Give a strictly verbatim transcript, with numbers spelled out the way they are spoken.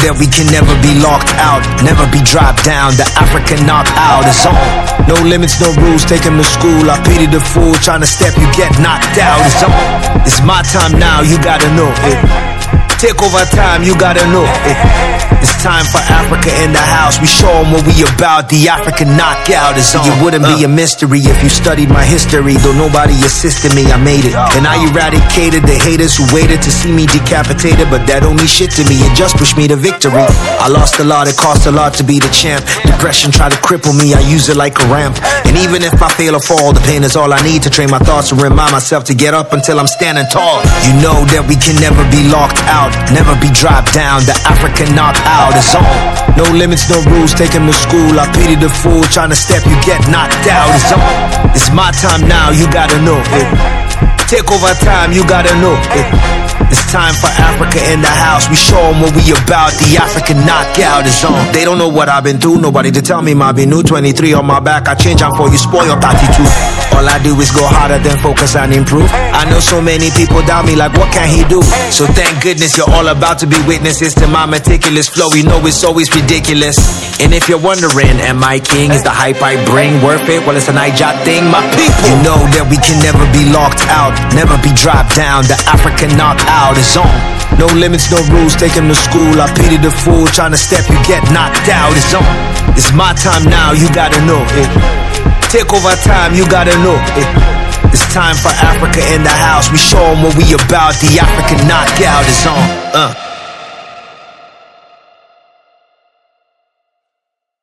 that we can never be locked out, never be dropped down. The African knockout is on. No limits, no rules, take him to school. I pity the fool trying to step, you get knocked out. It's on. It's my time now, you gotta know it. Take over time, you gotta know it. It's time for Africa in the house. We show them what we about. The African knockout is on. It wouldn't be a mystery if you studied my history. Though nobody assisted me, I made it. And I eradicated the haters who waited to see me decapitated. But that don't mean shit to me, it just pushed me to victory. I lost a lot, it cost a lot to be the champ. Depression tried to cripple me, I use it like a ramp. And even if I fail or fall, the pain is all I need to train my thoughts and remind myself to get up until I'm standing tall. You know that we can never be locked out, never be dropped down. The African knockout is on. No limits, no rules, take him to school. I pity the fool trying to step, you get knocked out. It's on. It's my time now, you gotta know it. Take over time, you gotta know it. It's time for Africa in the house. We show them what we about. The African knockout is on. They don't know what I've been through. Nobody to tell me my be new. twenty-three on my back, I change on for you, spoil thirty-two. All I do is go harder than focus and improve. I know so many people doubt me, like what can he do? So thank goodness you're all about to be witnesses to my meticulous flow. We know it's always ridiculous. And if you're wondering, am I king? Is the hype I bring worth it? Well, it's an I J O T thing, my people. You know that we can never be locked out, never be dropped down. The African knockout is on. No limits, no rules, take him to school. I pity the fool trying to step, you get knocked out. It's on. It's my time now, you gotta know it. Take over time, you gotta know it. It's time for Africa in the house. We show them what we about. The African knockout is on. Uh.